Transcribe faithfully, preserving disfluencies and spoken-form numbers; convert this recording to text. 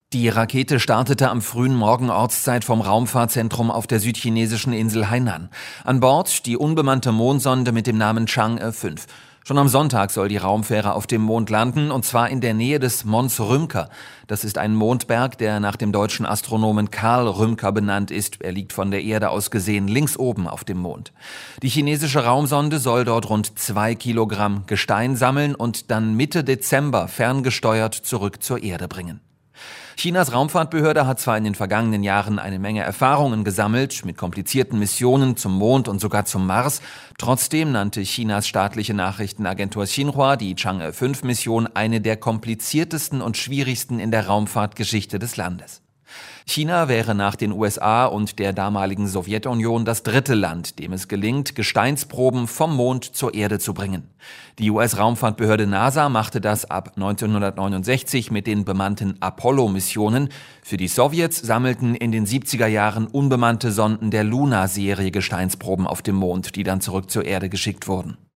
Die Rakete startete am frühen Morgen Ortszeit vom Raumfahrtzentrum auf der südchinesischen Insel Hainan. An Bord die unbemannte Mondsonde mit dem Namen Chang'e fünf. Schon am Sonntag soll die Raumfähre auf dem Mond landen, und zwar in der Nähe des Mons Rümker. Das ist ein Mondberg, der nach dem deutschen Astronomen Karl Rümker benannt ist. Er liegt von der Erde aus gesehen links oben auf dem Mond. Die chinesische Raumsonde soll dort rund zwei Kilogramm Gestein sammeln und dann Mitte Dezember ferngesteuert zurück zur Erde bringen. Chinas Raumfahrtbehörde hat zwar in den vergangenen Jahren eine Menge Erfahrungen gesammelt, mit komplizierten Missionen zum Mond und sogar zum Mars. Trotzdem nannte Chinas staatliche Nachrichtenagentur Xinhua die Chang'e fünf Mission eine der kompliziertesten und schwierigsten in der Raumfahrtgeschichte des Landes. China wäre nach den U S A und der damaligen Sowjetunion das dritte Land, dem es gelingt, Gesteinsproben vom Mond zur Erde zu bringen. Die U S-Raumfahrtbehörde NASA machte das ab neunzehnhundertneunundsechzig mit den bemannten Apollo-Missionen. Für die Sowjets sammelten in den siebziger Jahren unbemannte Sonden der Luna-Serie Gesteinsproben auf dem Mond, die dann zurück zur Erde geschickt wurden.